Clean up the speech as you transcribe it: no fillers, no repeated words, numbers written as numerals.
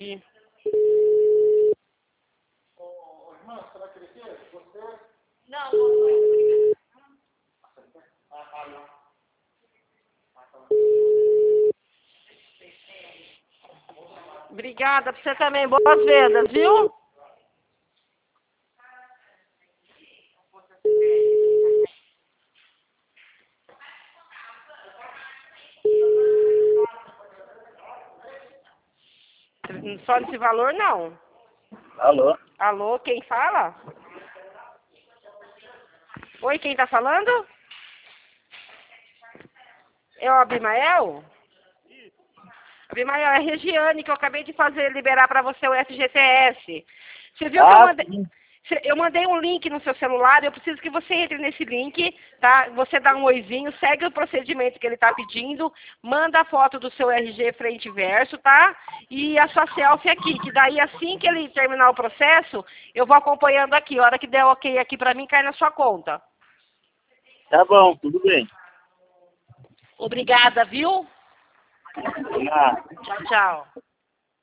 Ô, irmã, você vai crescer? Você? Não. Obrigada pra você também. Boas vendas, viu? Só nesse valor, não. Alô? Alô, quem fala? Oi, quem tá falando? É o Abimael? Abimael, é a Regiane, que eu acabei de liberar pra você o FGTS. Você viu que eu mandei um link no seu celular, eu preciso que você entre nesse link, tá? Você dá um oizinho, segue o procedimento que ele tá pedindo, manda a foto do seu RG frente e verso, tá? E a sua selfie aqui, que daí assim que ele terminar o processo, eu vou acompanhando aqui. A hora que der ok aqui pra mim, cai na sua conta. Tá bom, tudo bem. Obrigada, viu? Ah. Tchau, tchau.